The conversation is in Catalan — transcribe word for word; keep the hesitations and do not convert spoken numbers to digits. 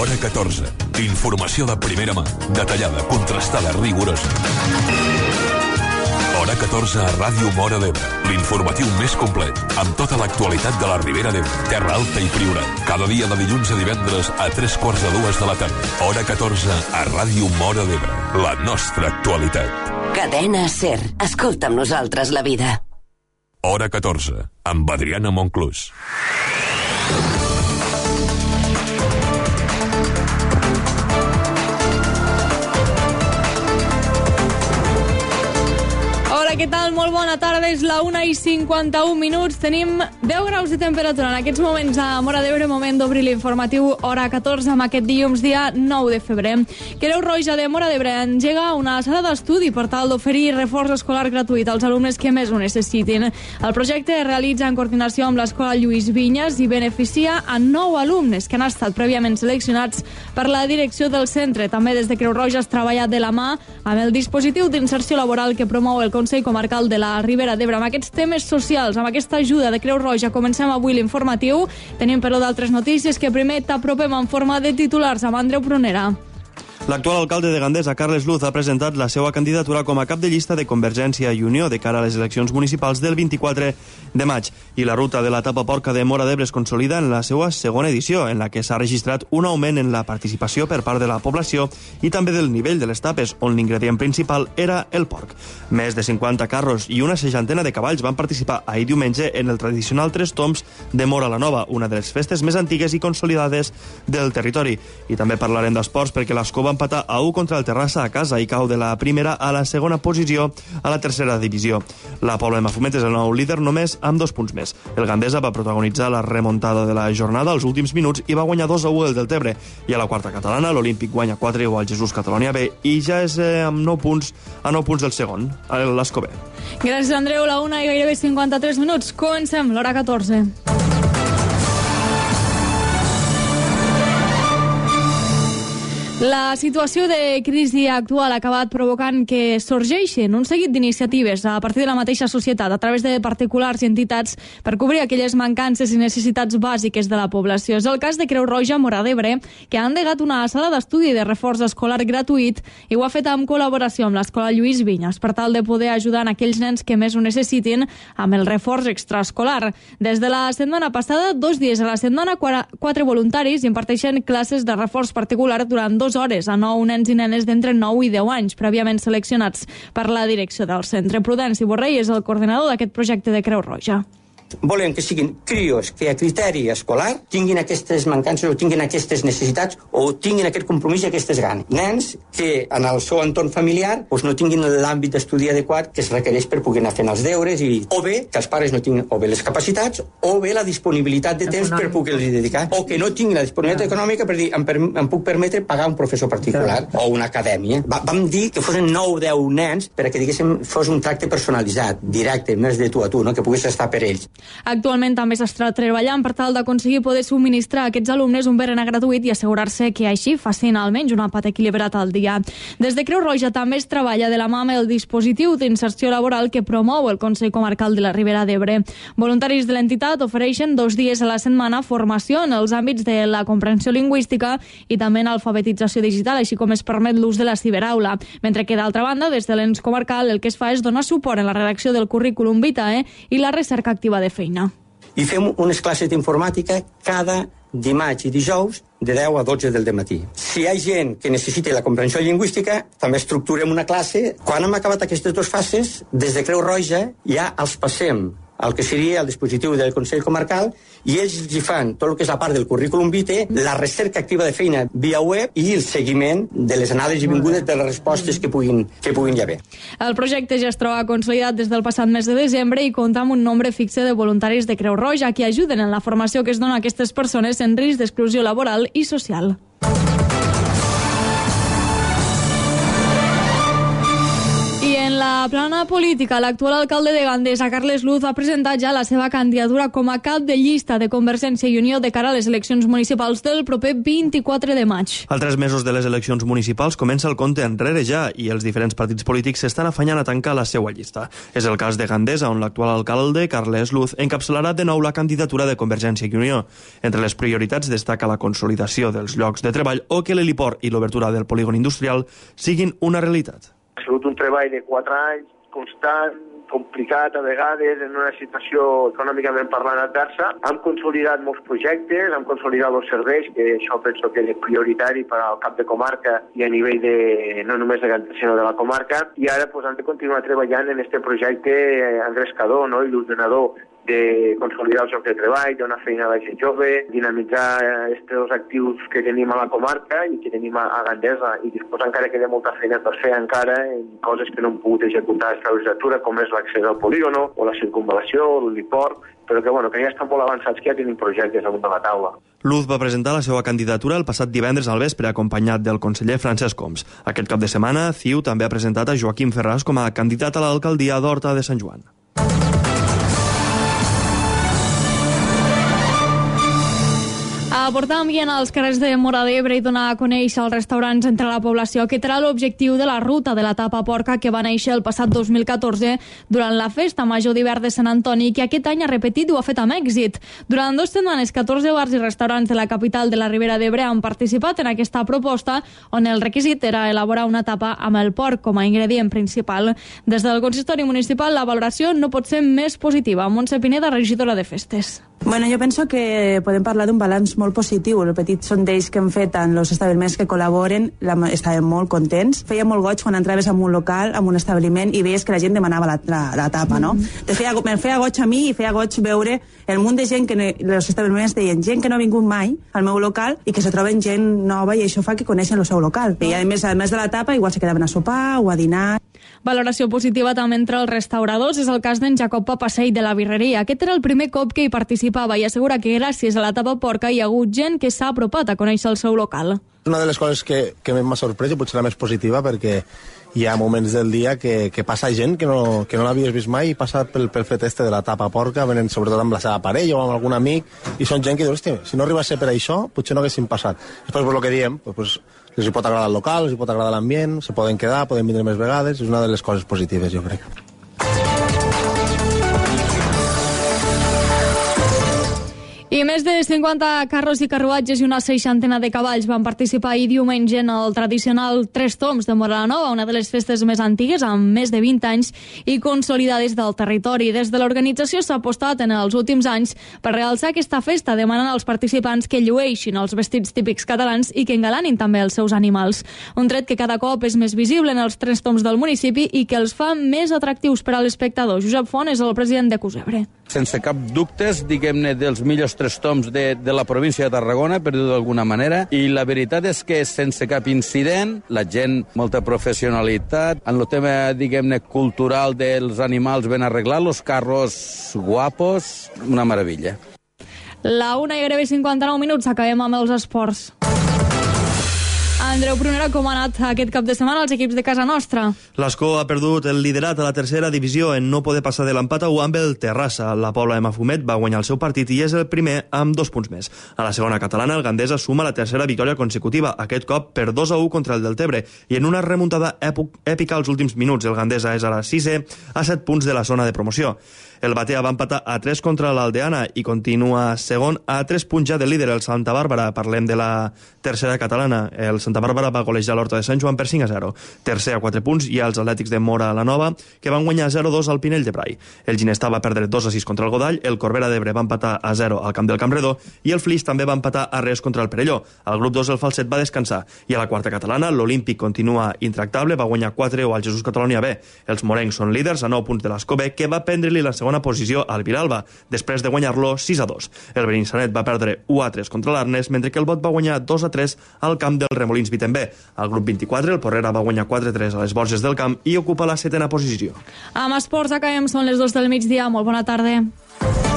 Hora catorze. Informació de primera mà, detallada, contrastada, rigorosa. Hora catorze a Ràdio Móra d'Ebre. L'informatiu més complet, amb tota l'actualitat de la Ribera d'Ebre, Terra Alta i Priorat. Cada dia de dilluns a divendres a tres quarts de dues de la tarda. Hora catorze a Ràdio Móra d'Ebre. La nostra actualitat. Cadena SER. Escolta amb nosaltres la vida. Hora catorze, amb Adriana Monclús. Què tal? Molt bona tarda, és la una i cinquanta-un minuts, tenim deu graus de temperatura en aquests moments a Móra d'Ebre, moment d'obrir l'informatiu Hora catorze amb aquest dilluns dia nou de febrer. Creu Roja de Móra d'Ebre engega una sala d'estudi per tal d'oferir reforç escolar gratuït als alumnes que més ho necessitin. El projecte es realitza en coordinació amb l'Escola Lluís Vinyes i beneficia a nou alumnes que han estat prèviament seleccionats per la direcció del centre. També des de Creu Roja es treballa de la mà amb el dispositiu d'inserció laboral que promou el Consell Comarcal de la Ribera d'Ebre. Amb aquests temes socials, amb aquesta ajuda de Creu Roja, comencem avui l'informatiu. Tenim, però, d'altres notícies que primer t'apropem en forma de titulars amb Andreu Prunera. L'actual alcalde de Gandesa, Carles Luz, ha presentat la seva candidatura com a cap de llista de Convergència i Unió de cara a les eleccions municipals del vint-i-quatre de maig. I la ruta de la tapa porca de Móra d'Ebre es consolida en la seva segona edició, en la que s'ha registrat un augment en la participació per part de la població i també del nivell de les tapes, on l'ingredient principal era el porc. Més de cinquanta carros i una seixantena de cavalls van participar ahir diumenge en el tradicional Tres Tombs de Móra la Nova, una de les festes més antigues i consolidades del territori. I també parlarem d'esports, perquè l'Escó va empatar a u contra el Terrassa a casa i cau de la primera a la segona posició a la tercera divisió. La Pobla de Mafumet és el nou líder només amb dos punts més. El Gandesa va protagonitzar la remuntada de la jornada als últims minuts i va guanyar dos a u el Deltebre. I a la quarta catalana l'Olímpic guanya quatre a u al Jesús Catalonia B i ja és eh, amb nou punts a nou punts del segon, l'Escó B. Gràcies, Andreu. La una i gairebé cinquanta-tres minuts. Comencem l'Hora catorze. La situació de crisi actual ha acabat provocant que sorgeixin un seguit d'iniciatives a partir de la mateixa societat, a través de particulars i entitats, per cobrir aquelles mancances i necessitats bàsiques de la població. És el cas de Creu Roja Móra d'Ebre, que ha endegat una sala d'estudi de reforç escolar gratuït i ho ha fet en col·laboració amb l'Escola Lluís Vinyes, per tal de poder ajudar en aquells nens que més ho necessitin amb el reforç extraescolar. Des de la setmana passada, dos dies a la setmana, quatre voluntaris imparteixen classes de reforç particular durant dos hores a nou nens i nenes d'entre nou i deu anys, prèviament seleccionats per la direcció del centre. Prudenci Borrell és el coordinador d'aquest projecte de Creu Roja. Volem que siguin crios que a criteri escolar tinguin aquestes mancances o tinguin aquestes necessitats o tinguin aquest compromís i aquestes ganes. Nens que en el seu entorn familiar doncs, no tinguin l'àmbit d'estudi adequat que es requereix per poder anar fent els deures i, o bé que els pares no tinguin o bé les capacitats o bé la disponibilitat de temps per poder-los dedicar o que no tinguin la disponibilitat econòmica per dir em, per, em puc permetre pagar un professor particular o una acadèmia. Va, vam dir que fossin nou o deu nens per a que diguéssim fos un tracte personalitzat, directe, més de tu a tu, no? Que pogués estar per ells. Actualment també s'està treballant per tal d'aconseguir poder subministrar a aquests alumnes un berenar gratuït i assegurar-se que així facin almenys un àpat equilibrat al dia. Des de Creu Roja també es treballa de la mà amb el dispositiu d'inserció laboral que promou el Consell Comarcal de la Ribera d'Ebre. Voluntaris de l'entitat ofereixen dos dies a la setmana formació en els àmbits de la comprensió lingüística i també en alfabetització digital, així com es permet l'ús de la ciberaula. Mentre que, d'altra banda, des de l'ens comarcal el que es fa és donar suport en la redacció del currículum vitae i la recerca activa de feina. I fem unes classes d'informàtica cada dimarts i dijous de deu a dotze del dematí. Si hi ha gent que necessita la comprensió lingüística, també estructurem una classe. Quan hem acabat aquestes dues fases, des de Creu Roja ja els passem el que seria el dispositiu del Consell Comarcal i ells hi fan tot el que és la part del currículum vitae, la recerca activa de feina via web i el seguiment de les anades i vingudes de les respostes que puguin, que puguin hi haver. El projecte ja es troba consolidat des del passat mes de desembre i compta amb un nombre fixe de voluntaris de Creu Roja que ajuden en la formació que es dona a aquestes persones en risc d'exclusió laboral i social. la plana política, l'actual alcalde de Gandesa, Carles Luz, ha presentat ja la seva candidatura com a cap de llista de Convergència i Unió de cara a les eleccions municipals del proper vint-i-quatre de maig. A tres mesos de les eleccions municipals comença el compte enrere ja i els diferents partits polítics s'estan afanyant a tancar la seva llista. És el cas de Gandesa, on l'actual alcalde, Carles Luz, encapçalarà de nou la candidatura de Convergència i Unió. Entre les prioritats destaca la consolidació dels llocs de treball o que l'heliport i l'obertura del polígon industrial siguin una realitat. Ha sigut un treball de quatre anys, constant, complicat a vegades, en una situació econòmicament parlant adversa. Hem consolidat molts projectes, hem consolidat els serveis, que això penso que és prioritari per al cap de comarca i a nivell de, no només de Gandesa, sinó de la comarca. I ara pues, hem de continuar treballant en aquest projecte engrescador, no? il·lusionador, de consolidar el lloc de treball, donar feina a la gent jove, dinamitzar aquests actius que tenim a la comarca i que tenim a Gandesa, i després encara queda molta feina per fer encara en coses que no hem pogut executar aquesta legislatura, com és l'accés al polígono o la circunvalació o l'heliport, però que, bueno, que ja estan molt avançats, que ja tenim projectes damunt de la taula. Luz va presentar la seva candidatura el passat divendres al vespre, acompanyat del conseller Francesc Homs. Aquest cap de setmana, C I U també ha presentat a Joaquim Ferràs com a candidat a l'alcaldia d'Horta de Sant Joan. Aportar ambient als carrers de Móra d'Ebre i donar a conèixer els restaurants entre la població. Aquest era l'objectiu de la ruta de la tapa porca que va néixer el passat dos mil catorze durant la festa major d'hivern de Sant Antoni, que aquest any ha repetit i ho ha fet amb èxit. Durant dues setmanes, catorze bars i restaurants de la capital de la Ribera d'Ebre han participat en aquesta proposta, on el requisit era elaborar una tapa amb el porc com a ingredient principal. Des del consistori municipal, la valoració no pot ser més positiva. Montse Pineda, regidora de festes. Bueno, jo penso que podem parlar d'un balanç molt positiu. El petit sondeig que hem fet en els establiments que col·laboren, la, estàvem molt contents. Feia molt goig quan entraves en un local, en un establiment, i veies que la gent demanava la, la, la tapa, no? Mm. Feia, me feia goig a mi i feia goig veure el munt de gent que els establiments deien gent que no ha vingut mai al meu local i que se troben gent nova, i això fa que coneixen el seu local. I a més, a més de la tapa, igual se quedaven a sopar o a dinar. Valoració positiva també entre els restauradors és el cas d'en Jacob Papasei de la Birreria. Aquest era el primer cop que hi participava i assegura que gràcies a la tapa porca hi ha hagut gent que s'ha apropat a conèixer el seu local. Una de les coses que, que m'ha sorprès i potser la més positiva, perquè hi ha moments del dia que, que passa gent que no, que no l'havies vist mai i passa pel, pel fet este de la tapa porca, venen sobretot amb la seva parella o amb algun amic, i són gent que diu, hòstia, si no arriba a ser per això, potser no haguessin passat. Després, pues, el que diem, pues, pues, els hi pot agradar el local, els hi pot agradar l'ambient, se poden quedar, poden vindre més vegades, és una de les coses positives, jo crec. I més de cinquanta carros i carruatges i una seixantena de cavalls van participar ahir diumenge en el tradicional Tres Tombs de Móra la Nova, una de les festes més antigues, amb més de vint anys i consolidades del territori. Des de l'organització s'ha apostat en els últims anys per realçar aquesta festa, demanant als participants que llueixin els vestits típics catalans i que engalanin també els seus animals. Un tret que cada cop és més visible en els Tres Tombs del municipi i que els fa més atractius per a l'espectador. Josep Font és el president de Cosebre. Sense cap dubtes, diguem-ne, dels millors Tres Tombs de, de la província de Tarragona, per dir-ho d'alguna manera, i la veritat és que sense cap incident, la gent, molta professionalitat, en el tema, diguem-ne, cultural dels animals ben arreglat, los carros guapos, una meravella. La una i gairebé cinquanta-nou minuts, acabem amb els esports. Andreu Prunera, com ha anat aquest cap de setmana als equips de casa nostra? L'Escó ha perdut el liderat a la tercera divisió en no poder passar de l'empat a u amb el Terrassa. La Pobla de Mafumet va guanyar el seu partit i és el primer amb dos punts més. A la segona catalana, el Gandesa suma la tercera victòria consecutiva, aquest cop per dos a u contra el Deltebre, i en una remuntada èpica als últims minuts. El Gandesa és ara sisè a set punts de la zona de promoció. El Batea va empatar a tres contra l'Aldeana i continua segon a tres punts ja del líder, el Santa Bàrbara. Parlem de la tercera catalana. El Santa Bàrbara va golejar l'Horta de Sant Joan per cinc a zero. Tercer a quatre punts i els Atlètics de Móra la Nova, que van guanyar zero a dos al Pinell de Brai. El Ginestà va perdre dos a sis contra el Godall, el Corbera d'Ebre va empatar a zero al camp del Campredó i el Flix també va empatar a res contra el Perelló. Al grup dos el Falset va descansar. I a la quarta catalana, l'Olímpic continua intractable, va guanyar quatre a u al Jesús Catalonia B. Els morencs són líders a nou punts de l'Escó B, que va prendre-li la segona posició al Viralba, després de guanyar-lo sis a dos. El Benissanet va perdre u a tres contra l'Arnes, mentre que el Bot va guanyar dos a tres al camp del Remolins Vitembe. Al grup vint-i-quatre, el Porrera va guanyar quatre a tres a les Borges del Camp i ocupa la setena posició. Amb esports acabem, són les dues del migdia. Molt bona tarda.